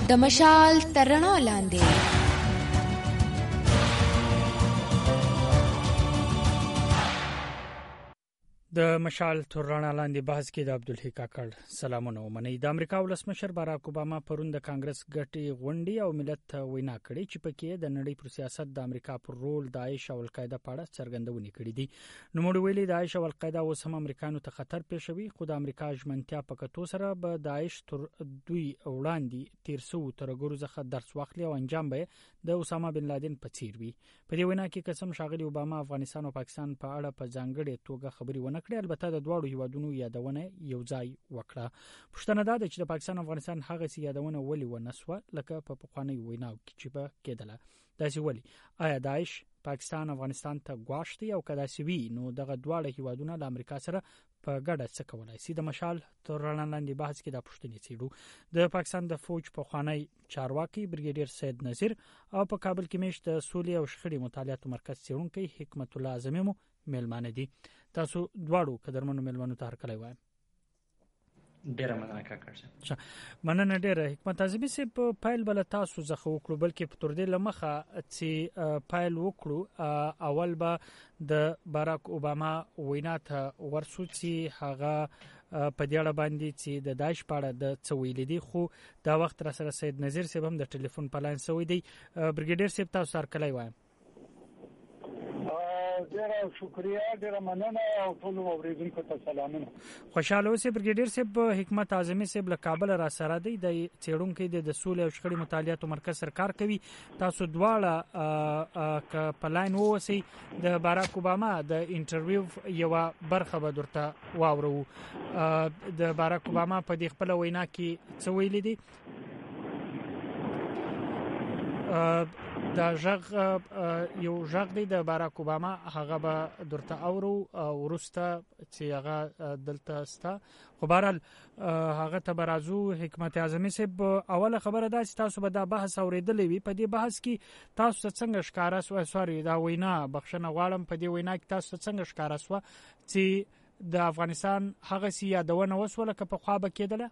د مشال تر رڼا لاندې. د مشال تر رڼا لاندې بحث کې د عبدالحی کاکړ سلامونه ومنئ. د امریکا ولسمشر باراک اوباما پرون د کانګرس غټي غونډې او ملت ته وینا کړې چې پکې د نړۍ پر سیاست د امریکا پر رول داعش او القاعده په اړه څرګندونې کړې دي. نو موږ ویلي داعش او القاعده اوس هم امریکایانو ته خطر پېښوي، خو د امریکا ژمنتیا په کتو سره به داعش تر دوی وړاندې تیر سو ترګورو څخه درس واخلي او انجام به د اسامه بن لادن په څیر وي. په دې وینا کې قسم شاغلي اوباما افغانستان او پاکستان په اړه په ځانګړې توګه خبري ونه کړې، البته د دواړو هیوادونو یادونه یو ځای وکړه. پښتنه دا ده چې د پاکستان او افغانستان هغه سي یادونه ولې ونسوه لکه په پخواني ویناو کې چې به کېدله. داسې ولې آیا داعش پاکستان افغانستان ته غواړي او کدا سی وی نو دغه دواړه هیوادونه له امریکا سره په ګډه څه کولای شي؟ د مشال تر رڼا لاندې بحث کې د پښتنې څیړو د پاکستان د فوج پخوانی چارواکي بریګیډیر سید نذیر او په کابل کې مېشت د سولې او شخړې مطالعاتو مرکز څیړونکي حکمت الله اعظمي مو میلمانه دي. تاسو دواړو قدرمنو میلمنو ته هرکلی وایم. ډیره مننه کاکړ. مننه ډیره. حکمت اعظمي سي په پایل بل تاسو زخه وکړو، بلکې په تر دې لمخه چې پایل وکړو اول به د باراک اوباما وینا ته ورسو چې هغه په دې اړه باندې چې د داعش په اړه د څویل دي، خو دا وخت را سره سید نذیر صاحب هم د ټلیفون په لاین سوی دی. بریګیډیر صاحب تاسو هرکلی وایم. ډیره شکریا، ډیره مننه او ټول اوریدونکو ته سلامونه. خوشاله اوسئ. بریګیډیر صاحب حکمت اعظمي صاحب له کابل را سره دی، د څیړونکو د سولې او شخړې مطالعاتو مرکز سره کار کوي. تاسو دواړه په لاین ووسئ. د باراک اوباما د انټرویو یو برخه به درته واورو. د باراک اوباما په دې خپل وینا کې څه ویلي دي؟ دا یو ژغ دی د باراک اوباما، هغه به درته اورو ورسته چې هغه دلته ستا. خو بهرحال هغه ته به راځو. حکمت اعظمي صاحب اوله خبره ده چې تاسو به دا بحث اورېدلی وي. په دې بحث کې تاسو ته څنګه ښکاره سوه، سوري دا وینا بخښنه غواړم، په دې وینا کې تاسو ته څنګه ښکاره سوه چې د افغانستان هغه سي یادونه وسوه لکه پخوا به کېدله؟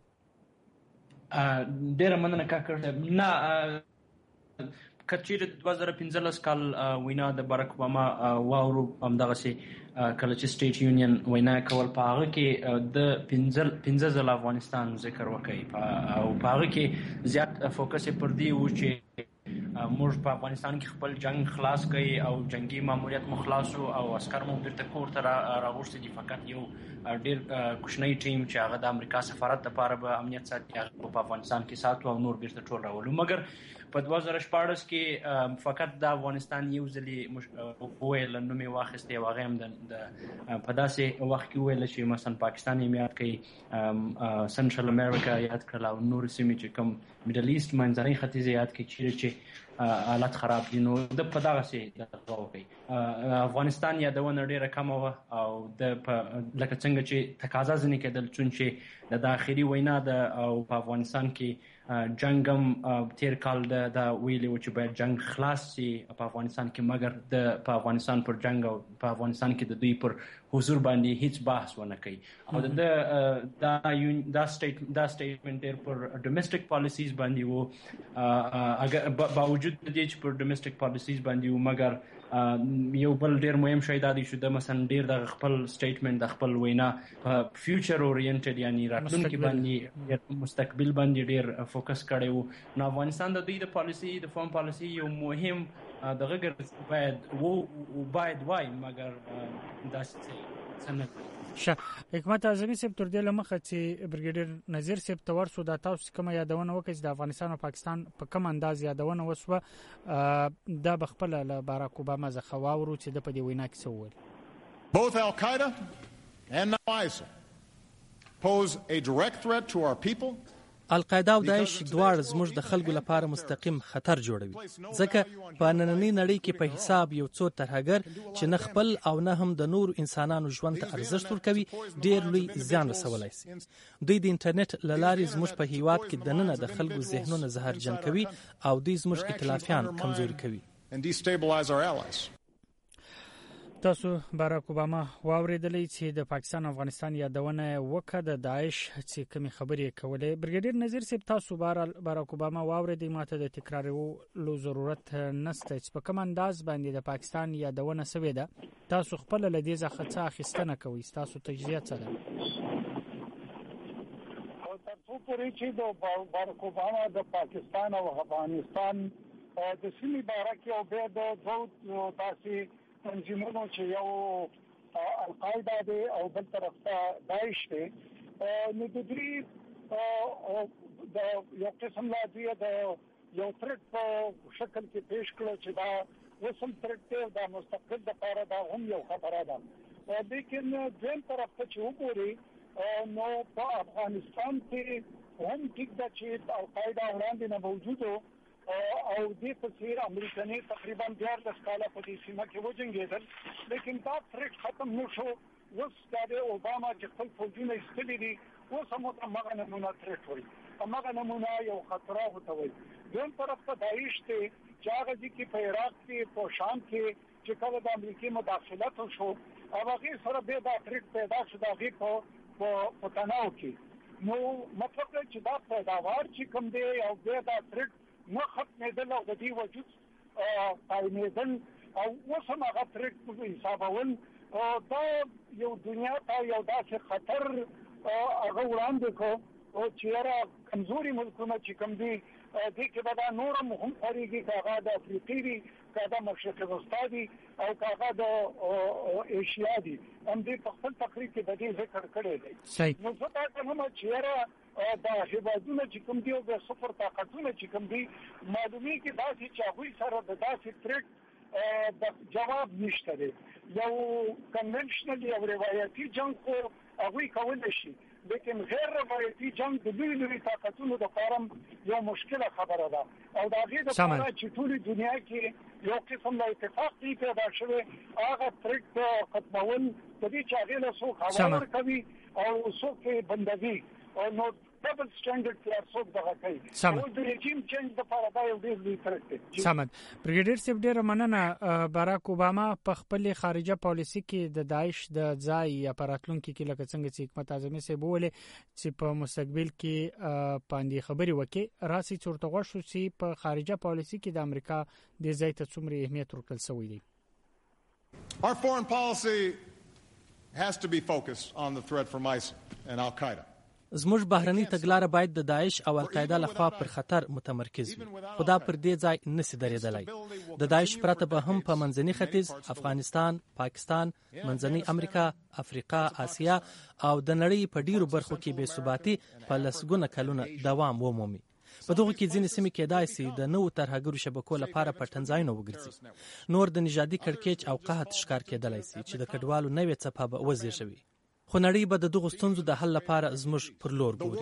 ډیره مننه کاکړ. نه، کچیر 2015 کال وینا د باراک اوباما واورو، همدغسې کله چې سټیټ یونین وینا کول په هغه کې د 15 ځله افغانستان ذکر وکړي او په هغه کې زیات فوکس پر دی و چې موږ په افغانستان کې خپل جنگ خلاص کړي او جنگي ماموریت مو خلاصو او عسكر مو بیرته کور ته راغوښتي دي. فقط یو ډیر کوچنی ټیم چې هغه د امریکا سفارت لپاره به امنیت ساتي هغه په افغانستان کې ساتو او نور بیرته ټول راولو. مګر په 2014 کې فقط د افغانستان یو ځلې وویل، نوم یې واخیستی او هغه هم په داسې وخت کې وویل چې مثلا پاکستان یې یاد کړي، سنټرل امریکا یاد کړل او نور سیمې چې کوم میډل ایسټ منځنۍ ختیځ یاد کړي چې حالت خراب دي. نو د په دغسې دغه وکړي. افغانستان یادونه ډېره کمه وه او د لکه څنګه چې تقاضا ځینې کېدل، چون چې د داخلي وینا ده او په افغانستان کې جنگ هم تیر کال دا ویلي و چې باید جنگ خلاص شي په افغانستان کې، مګر په افغانستان پر جنگ او په افغانستان کې د دوی پر حضور باندې هیڅ بحث ونه کوي. او دا سټیټمنټ ډېر پر ډومېسټک پالیسیز باندې و، باوجود د دې چې پر ډومېسټک پالیسیز باندې و، مګر یو بل ډېر مهم شی دا دی چې د مثلا ډېر د خپل سټیټمنټ د خپل وینا په فیوچر اورینټډ یعنی راتلونکي باندې مستقبل باندې ډېر فوکس کړی و. نو افغانستان د دوی د پالیسي د فارم پالیسي یو مهم دغه باید وای، مګر داسې څنګه حکمت اعظمي صاحب تر دې لمخه چې بریګیډیر نذیر صاحب ته ورسو دا تاسو کومه یادونه وکړئ چې د افغانستان او پاکستان په کوم انداز یادونه وسوه، دا بخپل له باراک اوباما څخه واورو چې د په دې وینا کې څه وویل. Both Al-Qaeda and now ISIL pose a direct threat to our people. القاعده او داعش دواړه زموږ د خلکو لپاره مستقیم خطر جوړوي، ځکه په نننۍ نړۍ کې په حساب یو څو ترهګر چې نه خپل او نه هم د نور انسانانو ژوند ته ارزښت ورکوي ډېر لوی زیان رسولی شي. دوی د انټرنیټ له لارې زموږ په هیواد کې دننه د خلکو ذهنونه زهرجن کوي او دوی زموږ ائتلافیان کمزوري کوي. تاسو باراک اوباما واوریدلې چې د پاکستان افغانستان یادونه وکړه د داعش چې کومې خبرې کولې. برګیډیر نذیر صاحب تاسو باراک اوباما واوریدې ماته د تکرارولو ضرورت نشته چې په کوم انداز باندې د پاکستان یادونه سوې ده. تاسو خپل له دې څخه څه اخیستنه کوئ؟ تاسو تجزیه څه ده؟ تاسو پرې چې د باراک اوباما د پاکستان او افغانستان د سیمې باره کې او به د دوه تاسو تنظیمونو چې یو القاعده دی او بل طرف ته داعش دی نو د دې د یو قسم لا دی د یو ترک په شکل کې پیش کړو چې دا وسم ترک دی دا مستقل د لپاره دا هم یو خبره ده. لیکن دیم طرف ته چې وګوري نو په افغانستان کې هم ټیک ده چې القاعده وړاندې نه موجوده او دې په څیر امریکایي تقریبا 14 کاله په دې سیمه کې وجنګېدل، لیکن دا ترک ختم نشو. اوس د اوباما چې خپل فوجونه ایستلي دي اوس هم هغه نمونه ترک وایي، هغه نمونه یو خطر هوته وایي. دویم طرف ته داعش ته چې هغه کې په عراق کې په شام کې چې کله د امریکای مداخلت وشو هغه سره به دا ترک پیدا شو د هغې په تناو کې. نو مطلب چې دا پیداوار چې کوم دی او دا ترک نه ختمېدل او د دې وجود قایمېدل او اوس هم هغه ترک حسابول دا یو دنیا ته یو داسې خطر هغه وړاندې کړو چې یاره کمزوري ملکونه چې کوم دي دې کې به دا نور هم خورېږي که هغه د افریقي دي که دا مشرق وسطا دي او که هغه د ایشیا دي. همدې په خپل تقریر کې د دې ذکر کړی دی. نو زه دا کوم چې یاره دا هیوادونه چې کوم دی او د سفر طاقتونه چې کوم دی معلومي کې داسې چې هغوی سره د داسې ترک د جواب نشته دی. یو کنونشنل یو روایتي جنګ خو هغوی کولی شي، لیکن غیر روایتي جنګ د لوی طاقتونو لپاره یو مشکله خبره ده او د هغې دپاره چې ټولې دنیا کې یو قسم له اتفاق دی پیدا شوی هغه ترک ختمول د دې چې هغې له څوک هوا ورکوي او څوک بندوي نو ډبل سټانډرډ تر څوک دغه کوي او د رژیم چینج لپاره دا یو ډېر لوی ترک دی. سمد برګیډیر صاحب ډېره مننه. باراک اوباما په خپل خارجه پالیسي کې د داعش د ځای یا پراتلونکو کې لکه څنګه چې حکمت اعظمي صاحب وویل چې په مستقبل کې باندې خبرې وکړي راسي چورته غوښو چې په خارجه پالیسي کې د امریکا د ځای ته څومره اهمیت ورکړل شوی دی. Our foreign policy has to be focused on the threat from ISIL and Al-Qaeda. زموږ بهرني تګلاره باید د داعش او القاعده لخوا پر خطر متمرکز وي، خدا پر دې ځای نسی درېدلی. د داعش پرته به هم په منځني ختیځ، افغانستان، پاکستان، منځنۍ امریکا، افریقا، آسیا او د نړۍ په ډیرو برخو کې بې ثباتي په لسګونه کلونه دوام ومومي. په دغه کې ځینې سیمې کېدای شي د نوو ترهګرو شبکو لپاره پټنځایونه وګرځي. نور د نژادي کړکېچ او قحط ښکار کېدلی شي چې د کډوالو نوې څپه به وزېږوي. خو نړۍ به د دغو ستونزو د حل لپاره زموږ پر لور ګوري.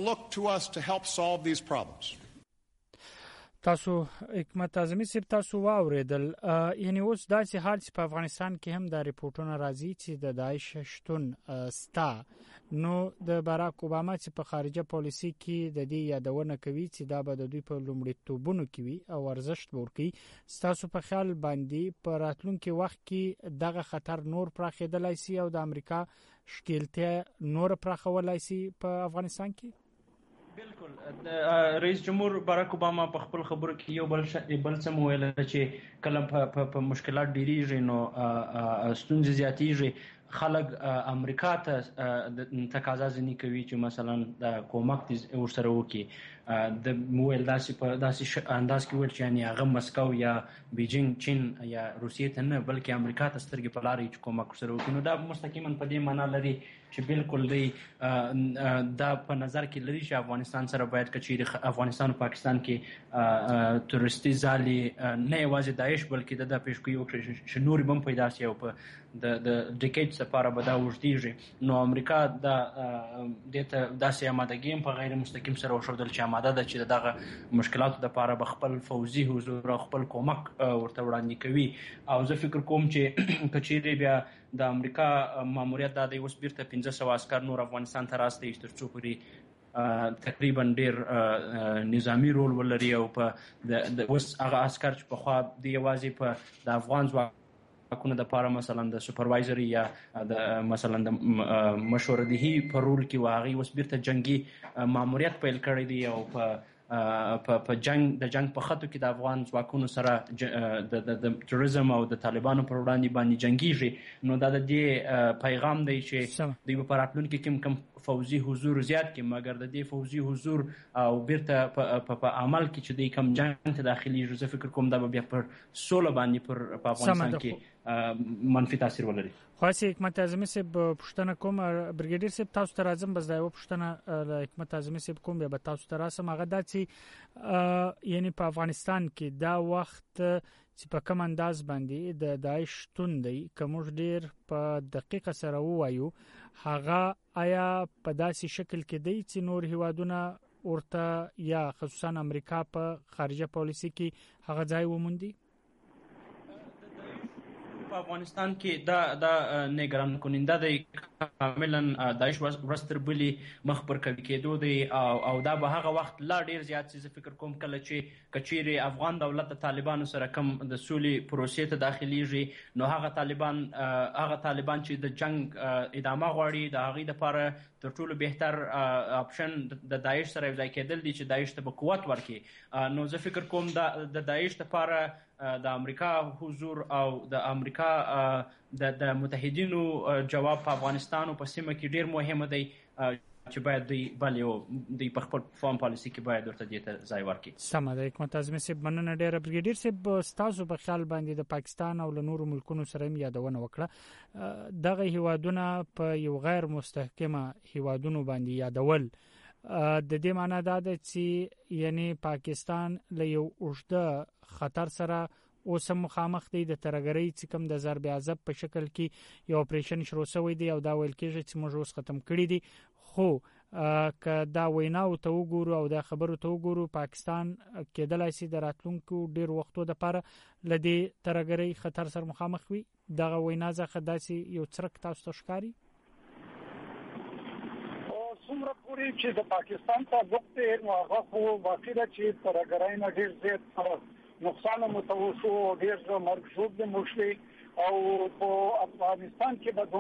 تاسو حکمت اعظمي صاحب تاسو واوریدل یعنی اوس داسې حال چې په افغانستان کې هم دا ریپورتونه راځي چې د داعش شتون ستا نو د باراک اوباما چې په خارجه پالیسي کې د دې یادونه کوي چې دا به د دوی په لومړیتوبونو کې وي او ارزښت ورکړي. تاسو په خیال باندې په راتلونکي وخت کې دغه خطر نور پراخېدلی شي او د امریکا ښکیلتیا نور پراخولای شي په افغانستان کې؟ بالکل رئیس جمهور باراک اوباما په خپل خبرو کې یو بل څه ویل چې کله په مشکلات ډیریږي نو ستونزې زیاتېږي، خلک امریکا ته تقاضا ځنې کوي چې مثلا د کومک ورسره وکړي. د مویل داسې په داسې انداز کې ویل چې یعنی هغه مسکو یا بیجینګ چین یا روسیې ته نه بلکې امریکا ته سترګې په لارې چې کومک ورسره وکړي. نو دا مستقیما په دې معنا لري چې بالکل دی دا په نظر کې لري چې افغانستان سره باید کچېرې افغانستان او پاکستان کې تورستي ځالې نه یوازې داعش بلکې د پیشګویي وکړي چې نور هم پیدا شي او په د ډیکیډز لپاره به دا اوږدېږي. نو امریکا دې ته داسې آمادګي هم په غیر مستقیم سره وښودل چې آماده ده چې دغه مشکلاتو لپاره به خپل فوزي حضور او خپل کومک ورته وړاندې کوي. او زه فکر کوم چې کچېرې بیا د امریکا ماموریت دا دی اوس بیرته 1500 عسکر نور افغانستان ته راستي تر څو پورې تقریبا ډیر نظامی رول ولري او په د اوس هغه عسكر چې په خوا دی یوازې په د افغان ځواک ځواکونو د لپاره مثلا د سپروایزري یا د مثلا د مشوردهي په رول کې واغی اوس بیرته جنگي ماموریت پیل کړی دی او په جنگ په خطو کې د افغان ځواکونو سره د تروریزم او د طالبانو پر وړاندې باندې جنگيږي نو دا د دې پیغام دی چې دوی په راتلونکي کې کم فوزي حضور زیات کې مګر د دې فوزي حضور او بیرته په عمل کې چې دوی کم جنگ ته داخلي زه فکر کوم دا بیا پر سوله باندې په افغانستان کې منفي تاثیر ولري. خاصه حکمت اعظمي صاحب پښتنه کوم برګیډیر صاحب تاسو ته راځم بس دا یو پښتنه له حکمت اعظمي صاحب کوم به تاسو ته راسم هغه د یعنی په افغانستان کې دا وخت چې په کوم انداز باندې د داعش تون دی کوم ډیر په دقیقه سره وایو هغه آیا په داسې شکل کې دی چې نور هیوادونه ورته یا خصوصا امریکا په خارجه پالیسي کې هغه ځای وموندي؟ په افغانستان کې دا نگران کننده دی کاملا داعش ورستر بلی مخ پر کوي کېدو دی او دا به هغه وخت لا ډیر زیات څه فکر کوم کله چې کچيري افغان دولت د طالبانو سره کم د سولې پروسې ته داخليږي نو هغه طالبان چې د جنگ ادامه غواړي د هغه لپاره تر ټولو بهتر اپشن د داعش سره ځای کېدل دي چې داعش ته قوت ورکړي نو زه فکر کوم د داعش لپاره د امریکا حضور او د امریکا د متحدینو جواب په افغانستان او په سیمه کې ډیر مهمه دی چې باید دوی په خپل فارم پالیسي کې باید ورته دې ځای ورکړي. سمه ده حکمت اعظمي صاحب مننه ډیره. برګیډیر صاحب تاسو په خیال باندې د پاکستان او له نورو ملکونو سره یادونه وکړه دغه هیوادونه په یو غیر مستحکمه هیوادونو باندې یادول د دې معنی دا ده چې یعنی پاکستان له یو اوږده خطر سره اوس مخامخ دی د ترګری چې کوم د ضرب عذاب په شکل کې یو اپریشن شروع شوی دی او دا ویل کېږي چې موږ اوس ختم کړی دی خو که دا وینا او ته وګورو او دا خبرو ته وګورو پاکستان کېدلای شي د راتلونکو ډیر وختو لپاره لدی ترګری خطر سره مخامخ وي دغه وینا ځکه داسې یو څرک تاسو ته ښکاری څومره پوری چې د پاکستان ته وخت نو هغه خو واقعي چې ترګرای نه ډیر زیات نقصان متوسو ډیر مرګ شوب د مشوي او په افغانستان کې به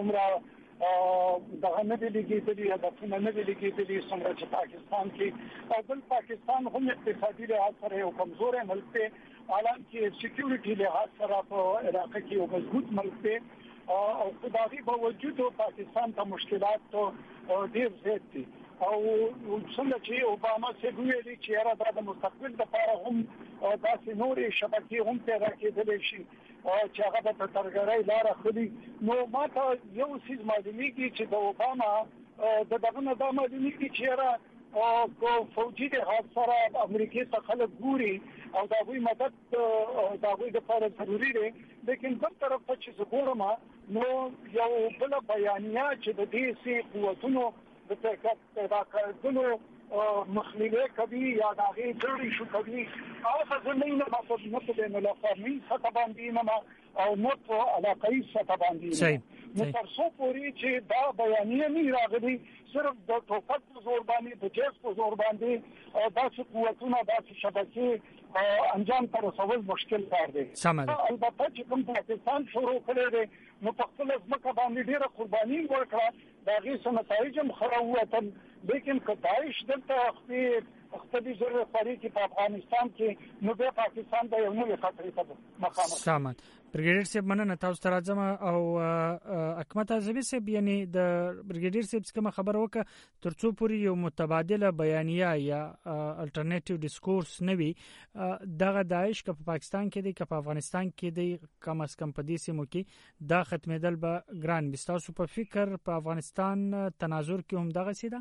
دومره دغه نه دی لګیدلی هدفونه نه دی لګیدلی څنګه چې پاکستان کې او بل پاکستان هم اقتصادي لحاظ سره یو کمزور ملک دی حالانکه سکیورټي لحاظ سره په عراق کې یو مضبوط ملک دی او خدای په وجود پاکستان ته مشکلات ډیر زیات دي او څنګه چې اوباما څنګه ویلي چې را د مستقبل لپاره هم داسې نورې شبکې هم پیدا کېدلی شي چې هغه د ترګرۍ لاره خوري نو ماته یو څیز معلومیږي چې د اوباما دغه نه دا معلومیږي چې کو فوجي د حالت سره امریکای ته خلک ګوري او دا وی مدد دا وی د لپاره ضروری دی لیکن بل طرف ته چې وګورم نو یو بل بیانیه چې د دې سي قوتونو د پیدا کولو مخنیوي کوي یا دا غي جوړی شو کوي او څه نه مقصد نه په ملافرمي څه باندې نه او نو په علاقې څه باندې نو تر څو پوری چې دا بیانیه نه راغلي صرف د توفق په زور باندې د جېس په زور باندې او داسې قوتونه داسې شبکې انجام ته رسول مشکل کار دی البته چې کوم پاکستان شروع کړی دی نو په خپل ځمکه باندې ډیره قرباني ورکړه دا غي سمتایج مخروته لیکن کداعش دلته خپل ضرورت لري چې په افغانستان کې نو د پاکستان د یو نوې خطرې ته مخامخ سامان برګیډیر صاحب مننه تاسو ته راځم او حکمت اعظمي صاحب یعنی د برګیډیر صاحب څخه خبر وکړه ترڅو پوری یو متبادله بیانیه یا الټرنیټیو ډیسکورس نوي دغه داعش که په پاکستان کې دی که په افغانستان کې دی کم از کم په دې سیمو کې دا ختمېدل به ګران وي تاسو په فکر په افغانستان تناظر کې هم دغه سیده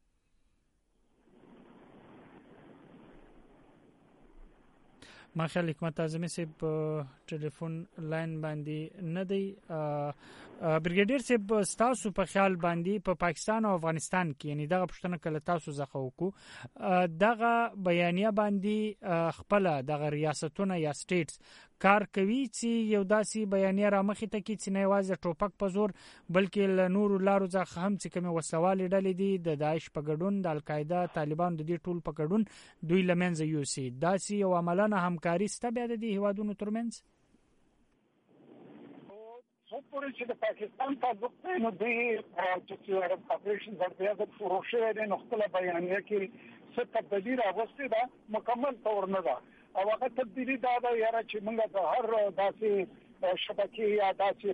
ما خیال حکمت اعظمي صاحب ټلیفون لاین باندې نه دی برګیډیر صاحب تاسو په خیال باندې په پاکستان او افغانستان کې یعنی دغه پښتنه کله تاسو زخه وکړو دغه بیانیه باندې خپل دغه ریاستونه یا سټیټس کار کوي چې یو داسي بیانیه را مخې ته کې چې نه یوازې ټوپک په زور بلکې له نورو لارو ځخه هم چې کومه وسوال ډلې دي د داعش په ګډون د القاعده طالبان د دې ټول په ګډون دوی لمنځه یوسي داسي یو عملانه همکاري ست بیا د دې هوادونو ترمنځ څو پورې چې د پاکستان تعلق دی نو د چې اپریشن ورته د فروشه د نقطه بیانیه کې څه تبدیلی راوستي دا مکمل تور نه ده او هغه تبدیلی دا ده یاره چې موږ د هر داسې شبکې یا داسې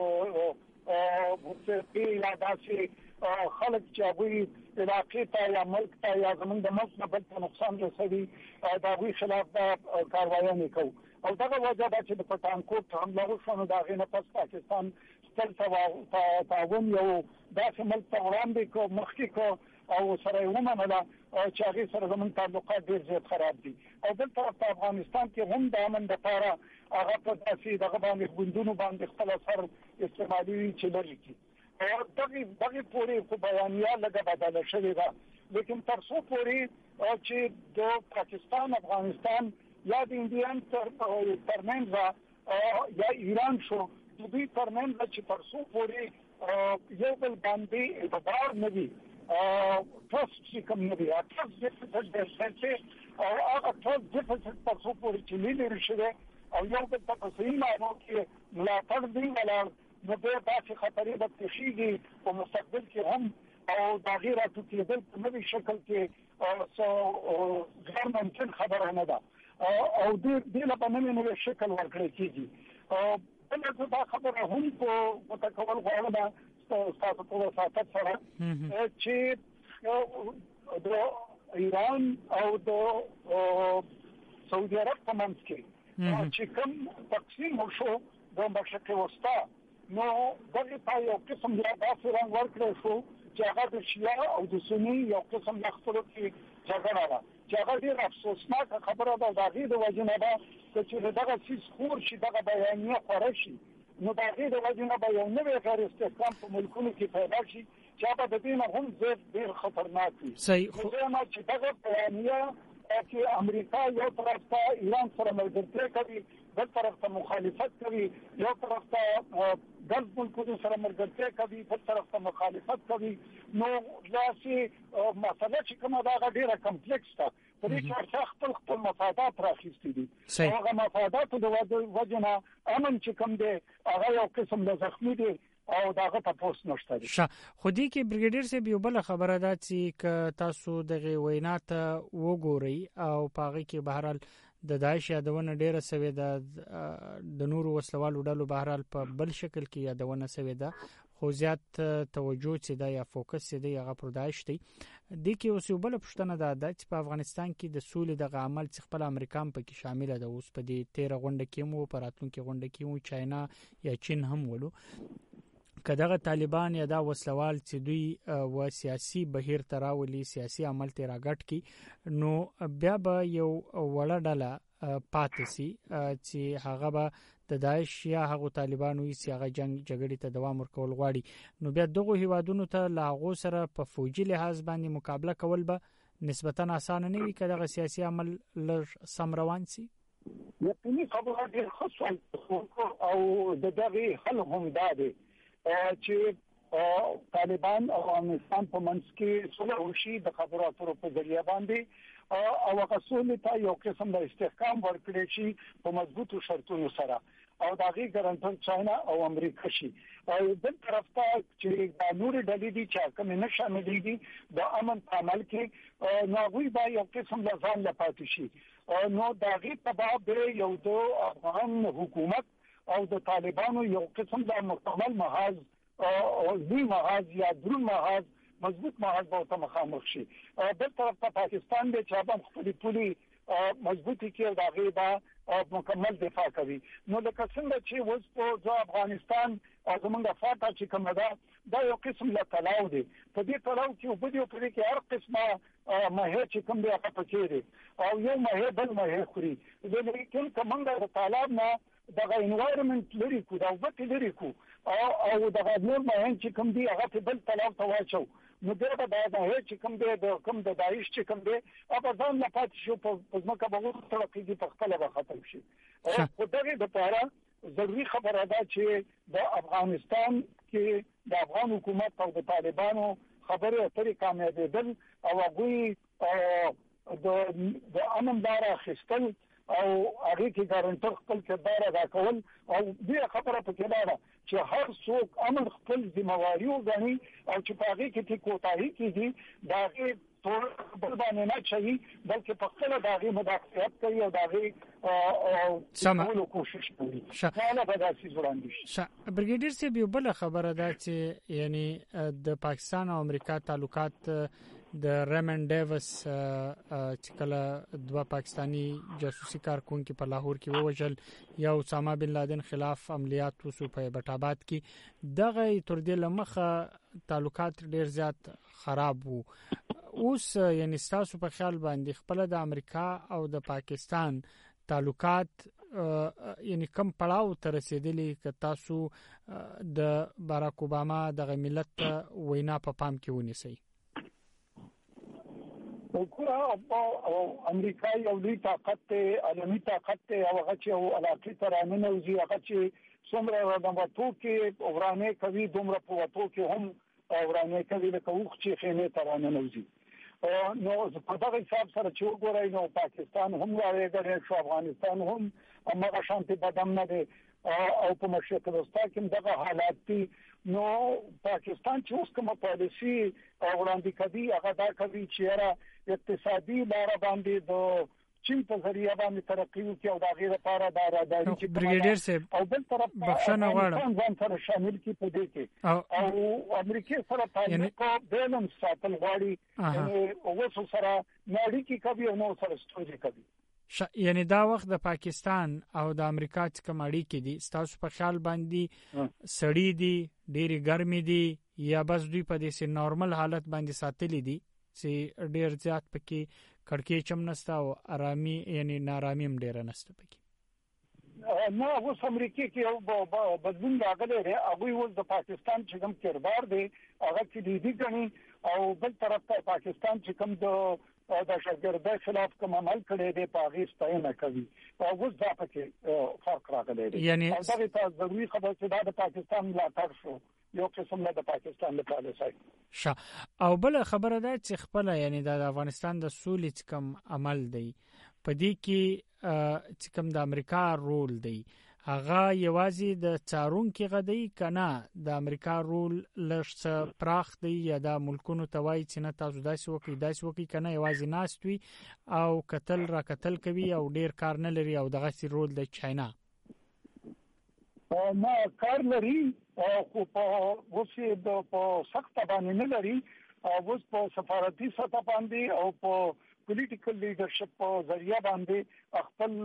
یا داسې خلک چې هغوی علاقې ته یا ملک ته یا زموږ د ملک نه بل ته نقصان رسوي د هغوی خلاف کاروایانې کوو او دغه وجه ده چې د پټانکوټ حمله وشوه نو د هغې نه پس پاکستان ستر تعاون یو داسې ملک ته وړاندې کړو مخکې کړو او سره یې ومنله چې هغې سره زموږ تعلقات ډېر زیات خراب دي او بل طرف ته افغانستان کې هم د امن دپاره هغه په داسې دغه باندې ګوندونو باندې خپل اثر استعمالي چې لرې کړي دغه پورې خو بیانیه لږه بدله شوې ده لیکن تر څو پورې چې د پاکستان افغانستان یا د انډیان ترمنځ یا ایران شو د دوی ترمنځ چې تر څو پورې یو بل باندې اعتبار نه وي ټرست چې کوم نه وي ټرست ډیفیسټ دی او هغه ټرست ډیفیسټ تر څو پورې چې نه لري شوی او یو بل ته په صحیح معنو کې ملاتړ دی ولاړ نو بیا داسې خطرې به پېښېږي په مستقبل کې هم او د هغې راټوکېدل په نوي شکل کې غیر ممکن خبره نه ده او دې له به نوی شکل ورکړی کېږي بله زه دا خبره هم متکول غواړم ستاسو په وساطت سره چې د ایران او د سعودي عرب په منځ کې چې کوم تقسیم وشو د مشرق وسطا نو دغه ته یو قسم یا داسې رنګ ورکړی شو چې هغه د شیعه او د سني یو قسم د خپلو کې جګړه ده چې هغه ډېر افسوسناکه خبره ده د هغې د وجې نه ده چې دغه څیز خور شي دغه بیانیه خوره شي نو د هغې د وجې نه به یو نوی غیر استحکام په ملکونو کې پیدا شي چې هغه د دې نه هم ډېر خطرناک وي نو چې دغه بیانیه چې امریکا یو طرف ته ایران سره ملګرتیا کوي بل طرف ته مخالفت کوي یو طرف ته ګلف ملکونو سره ملګرتیا کوي بل طرف ته مخالفت کوي نو داسې مسله چې کومه ده هغه ډېره کمپلیکس ده په دې کې هر خپل مفادات راخیستي دي هغه مفاداتو د وجې نه امن چې کوم دی هغه یو قسم د زخمي دی او داغه تاسو نشته دي خو دې کې بریګیډیر صاحب یو بل خبره ده چې تاسو دغه وینا ته وګورئ او پاغه کې بهرحال د داعش یادونه ډیره سوي ده د نور وسلوالو ډلو بهرحال په بل شکل کې یادونه سوي ده خو زیات توجه چې دا یا فوکس چې دی هغه پر داعش دی د کې اوس یو بل پښتنه ده چې په افغانستان کې د سولې د عمل څخه خپل امریکا هم پکې شامل ده اوس په دې 13 غونډه کې مو په راتلونکي غونډه کې مو چاینا یا چین هم ولو کداغه طالبان یا دا وسلوال چې دوی و سیاسي بهیر تراولي سیاسي عمل ته راګټ کی نو بیا به یو وړه ډله پاتسي چې هغه به د داعش یا هغه طالبانو یې هغه جګړې ته دوام ورکول غواړي نو بیا دغه هیوادونو ته لاغو سره په فوجي لحاظ باندې مقابله کول به نسبتا اسانه نه وي کله سیاسي عمل لر سم روان سي یقیني خبره ډېر خاصه او د دغه حل هم ده چې طالبان او افغانستان په منځ کې صلح وشي د خبرو اترو په ذریعہ باندې او هغه صلح ته یو قسم د استحکام ورکړي شي په مضبوطو شرطونو سره او دا غي ګارانټر چاینا او امریکا شي او بل طرف ته چې د نور ډلې دي چې کوم نه شاملېږي د امن عمل کې نو غوي به یو قسم لزان لپاره شي نو دا غي په باب یو د افغان حکومت او د طالبانو یو قسم د مکمل محاذ او ځي محاذ یا درون محاذ مضبوط محاذ به مخامخ شي بل طرف ته پاکستان د چابم خپل پولی مضبوطی کې دا غیبا مکمل دفاع کوي نو لکه څنګه چې اوس په افغانستان زمونږ فاټا چې کوم ده دا یو قسم له تلاو دی په دې تلاو کې په دې کې هر قسمه مه چې کوم دی هغه پکې دی او یو مه بل مه خوري د لیکن کومه د طالب نه دغه انوایرنمنت لري کو دا وخت لري کو او دغه نور مه چې کوم دی هغه په بل تلاو ته واچو نو دا چې کوم دی د کوم د داعش چې کوم دی هغه ځان نه پات شو په ځمکه به ترقېږي په خپل به ختم شي او دغه لپاره ضروري خبره ده چې د افغانستان کې د افغان حکومت او د طالبانو خبرې اترې کامیابېدل او هغوی د امن لاره اخیستل او هغه کې ګارانټر خپل کردار ادا کول او دې خبره پکې ده چې هر څوک امن خپل ذمہواری وګڼي او چې په هغه کې کوتاهي کیږي دا هغه ټول بل باندې نه چي بلکې په خپل داغي مداخلت کوي او داغي ټول کوشش کوي حالا به داسې وړاندې برګیډیر سی به بل خبره ده چې یعنی د پاکستان او امریکا تعلقات د ریمن ډیوس چې کله دوه پاکستانی جاسوسي کارکونکو په لاهور کې ووجل یا اسامه بن لادن خلاف عملیات وسو په ایبټ آباد کې دغه تر دې لمخه تعلقات ډیر زیات خراب وو اوس یعنی تاسو په خیال باندې خپل د امریکا او د پاکستان تعلقات یعنی کم پړاو ته رسیدلی ک تاسو د باراک اوباما د ملت وینا په پام کې ونیسئ او امریکا یو لوی طاقت ته عالمي طاقت ته او هغه چې علاقه ترانه نوځي هغه چې څومره د وټو کې ورانه کوي دومره په وټو کې هم ورانه کوي د کوخ چې خینه ترانه نوځي نو په دغه حساب سره چې وګورئ نو پاکستان هم راغلی شو افغانستان هم هغه شانتي بدم نه دي او په مشرق وسطا کې دغه حالات دي نو پاکستان چې اوس کومه پالیسي وړاندې کوي هغه دا کوي چې را اقتصادي لار باندې د چین په ذریعہ باندې ترقی وکړي او دا غیر لپاره دا راځي چې برګیډیر صاحب او بل طرف بخښنه غواړم ځان سره شامل کی په دې کې او امریکای سره تعلق بیلانس ساتل غواړي او وسو سره نړۍ کې کوي او نو سره ستونزې کوي یعنی دا وخت د پاکستان او د امریکا څخه اړیکې دي تاسو په خیال باندې سړی دي ډېری ګرمي دي یا بس دوی په دې نورمال حالت باندې ساتلې دي چې ډېر زیات پکې کړکۍ چم نستا او آرامي یعنی نارامي هم ډېر نسته پکې نو اوس امریکا کې یو بدلون راغلی دی هغه ول د پاکستان چې کوم کردار دی هغه کې دي غني او بل طرف ته پاکستان چې کوم د شاګردای خلاف کوم عمل کړی دی په هغه ستاینه کوي او اوس دا پکې فرق راغلی دی یعنی دا ته ضروري خبره چې د پاکستان ملاتړ شو یو قسم نه د پاکستان د پالیسۍ او بل خبره ده چې خپل یعنی د افغانستان د سولې کم عمل دی په دې کې چې کوم د امریکا رول دی هغه یوازې د چارونکو غدی کنه د امریکا رول لږ پراخ دی یا د ملکونو توای چې نه تاسو داسې وکي کنه یوازې ناستوي او قتل را قتل کوي او ډیر کار نه لري او دغه سی رول د چاینا ما کار لري او په وسه په سخت باندې نه لري او اوس په سفارتي سطح باندې او په پولیټیکل لیډرشپ په ذریعہ باندې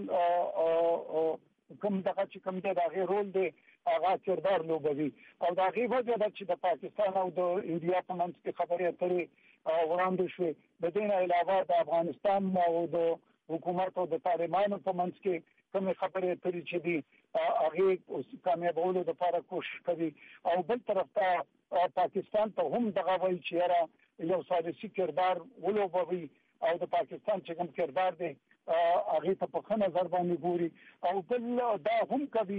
خپل کوم دغه چې کوم دغه رول دی هغه کردار لوبوي او دا غي وجه ده چې د پاکستان او د انډیا په منځ کې خبرې اترې وړاندې شوې د دې علاوه د افغانستان او د حکومت او د طالبانو په منځ کې کوم خبرې اترې چې دي هغه کامیابولو لپاره کوشش کوي او بل طرف ته پاکستان ته هم دغه وایي چې یو سیاسي کردار ولوبوي او د پاکستان چې کوم کردار دی هغه ته په خنه نظر باندې ګوري او بل دا هم کوي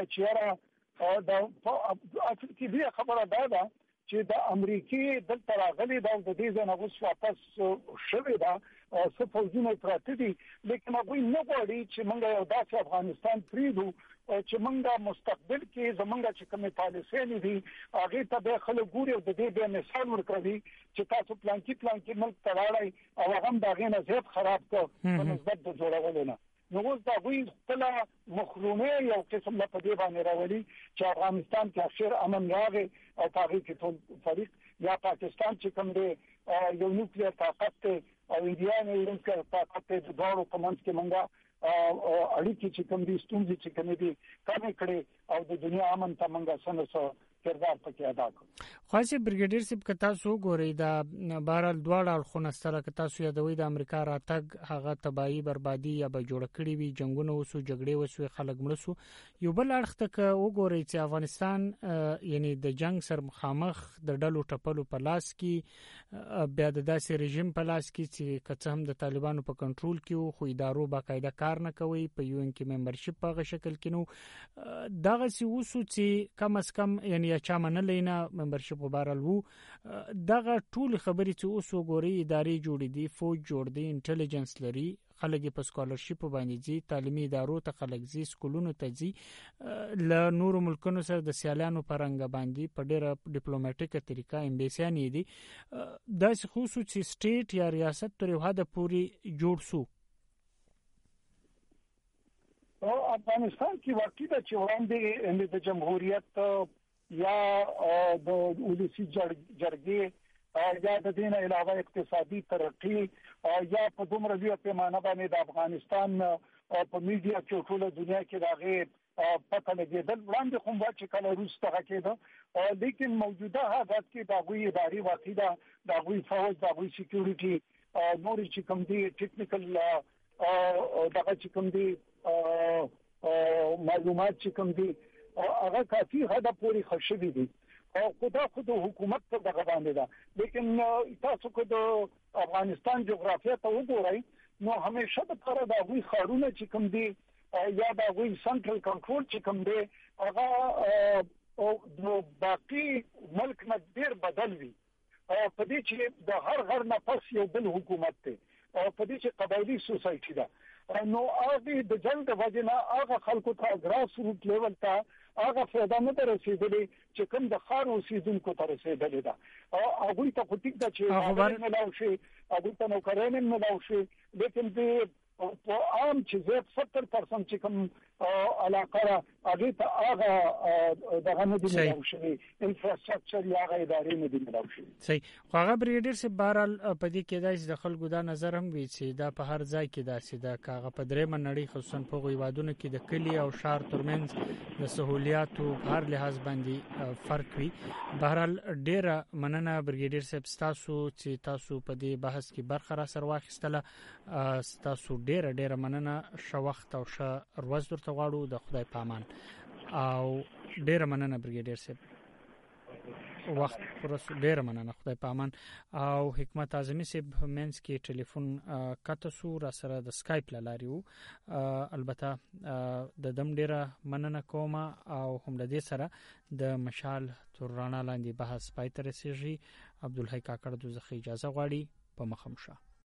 چې دا اصل کې دی خبره ده چې د امریکای د تراغلي د دې ځنه اوس واپس شوه دا څه فوجونه پراته دي لیکن هغه نه غواړي چې موږ یو داسې افغانستان پریدو چې موږ مستقبل کې زمونږ چې کومه پالیسي نه دي هغه ته به خلک ګوري او د دې به مثال ورکوي چې تاسو پلان کې ملک تراړای او هغه دا غینه زیات خراب کړ په نسبت د جوړولو نه نو اوس دا وی خپل مخرونه یو قسم له په دې باندې راولي چې افغانستان کې اخر امن راغی او هغه کې ټول فریق یا پاکستان چې کوم دی یو نوکلیر طاقت او انډیا نه یو طاقت د دوه کومنس کې منګه اړیکې چې کوم دي ستونزې چې کوم دي کمې کړي او د دنیا امن ته منګه سنسو کردار پکې ادا کړ خاصه برګیډیر صاحب کتا سو ګوري دا بهرال دواړه خونه سره کتا سو یادوي د امریکا راتګ هغه تباہي بربادي یا به جوړ کړي وي جنگونه وسو جګړې وسو خلک مړ سو یو بل اړخ ته وګوري چې افغانستان یعنی د جنگ سر مخامخ د ډلو ټپلو په لاس کې بیا د داسې رژیم په لاس کې چې کڅ هم د طالبانو په کنټرول کې خو ادارو باقاعده کار نه کوي په یو ان کې ممبرشپ په شکل کې نو دغه سی وسو چې کم از کم یعنی یا چا منلینا ممبرشپ وبارل وو دغه ټول خبرې چې اوس وګوري ادارې جوړې دي فوج جوړ دي انټيليجنس لري خلک په سکالرشپ باندې ځي، تعلیمي ادارو ته خلک ځي، سکولونو ته ځي، له نورو ملکونو سره د سیالانو پرنګ باندې په ډېره ډیپلوماټیکه طریقه امبیسیانې دي. داسې خصوصي سټیټ یا ریاست تر یو حد پورې جوړ سو. افغانستان کې واقعي د چوراندې د جمهوریت یا د ولسی جرګې یا د دین علاوه اقتصادي ترقی یا په دومره لوی پیمانه باندې د افغانستان په میډیا کې ټول دنیا کې راغې پته لګېدل وړاندې کوم چې کله روس ته کېده، لیکن موجوده حالات کې د غوي اداري واقعي د غوي فوج د غوي سکیورټي نور چې کوم دي ټیکنیکل دغه چې کوم دي معلومات چې کوم دي هغه کافي حد پورې خشبي دي او خود حکومت ته دغه باندې ده. لیکن تاسو کو د افغانستان جغرافیه ته وګورئ نو همیشه د پر د غوي خارونه چې کوم دي یا د غوي سنټرل کنټرول چې کوم دي هغه او د باقي ملک نه ډیر بدل وي په دې چې د هر غر نه پس یو بل حکومت ته او په دې چې قبایلی سوسایټي ده نو هغه د جلد وجنه هغه خلکو ته ګراس روټ لیول ته هغه فایده نه رسیدلې چې کوم د خار اوسیدونکو ته رسیدلې ده او هغه ته خطیک ده چې هغه نه لاو شي هغه ته نو کارین نه لاو شي، لیکن د په عام چې 70% چې کوم علاقه هغه ته هغه دغه نه دی لاو شي انفراستراکچر یا هغه ادارې نه دی لاو شي. صحیح. هغه بریډر سي بهرال په دې کې داسې د خلکو دا نظر هم وی چې دا په هر ځای کې داسې دا کاغه په درې منړی خصوصا په غویوادونو کې د کلی او شهر ترمنځ د سہولیاتو په هر لحاظ باندې فرق وي. بهرال ډیره مننه بریډر صاحب تاسو چې تاسو په دې بحث کې برخه را سره واخیستله. تاسو ډیره مننه، شو وخت او شه ورځ درته غواړو، د خدای پامان او ډیره مننه بریګیډیر صاحب وخت پرس ډیره مننه، خدای پامان. او حکمت اعظمي صاحب مینس کې ټلیفون کته سو را سره د سکایپ لاري وو، البته د دم ډیره مننه کوم او هم د دې سره د مشال تر رڼا لاندې بحث پای ته رسیږي. عبدالحی کاکړ دوزخی اجازه غواړي، په مخم شه.